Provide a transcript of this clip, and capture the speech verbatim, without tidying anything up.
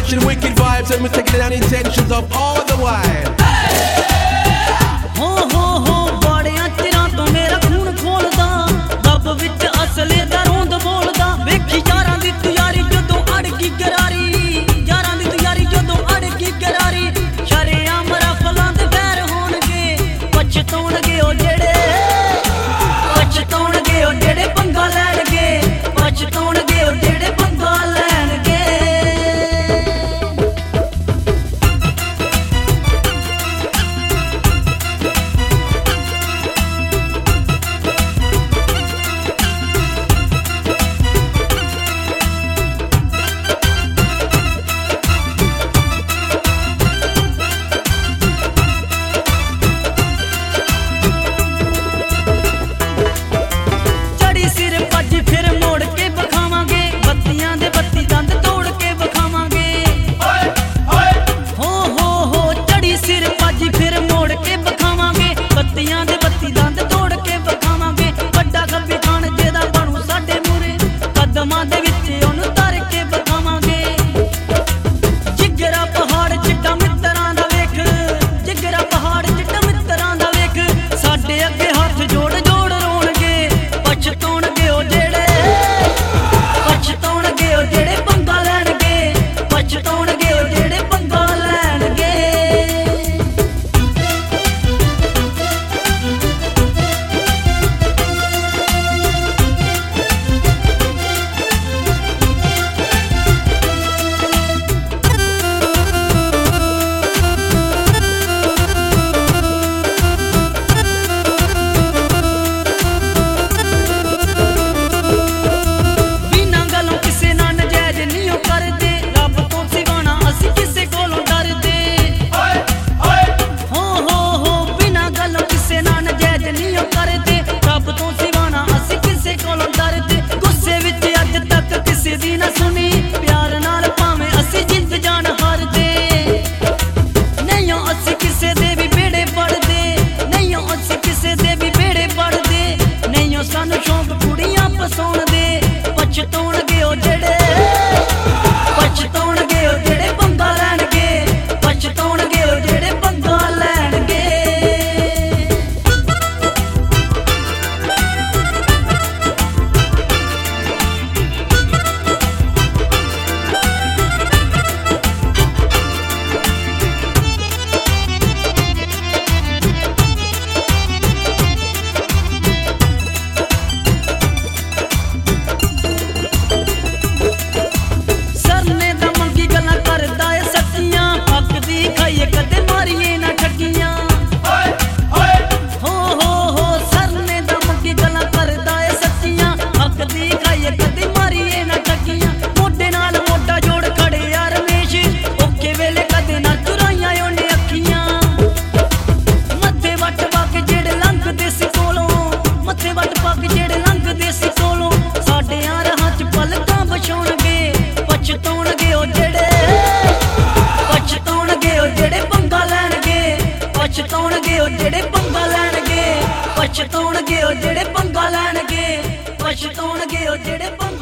mention wicked vibes and mistaken intentions of all the while. हो हो हो बड़िया चिरां तो मेरा खून खोलदा दब विच असले दा रोंद बोलदा वेखी यारां दी तुयारी जदों अड़की गरारी यारां दी तुयारी जदों अड़की गरारी शरेआम रफलां दे पैर होणगे पछताउणगे ओ जेड़े पछताउणगे ओ जेड़े पंगा लैणगे पछताउणगे ओ जेड़े पंगा लैणगे पछताउणगे ओ जेड़े पंगा लैणगे पछताउणगे ओ जेड़े पंगा लैणगे पछताउणगे ओ जेड़े पंगा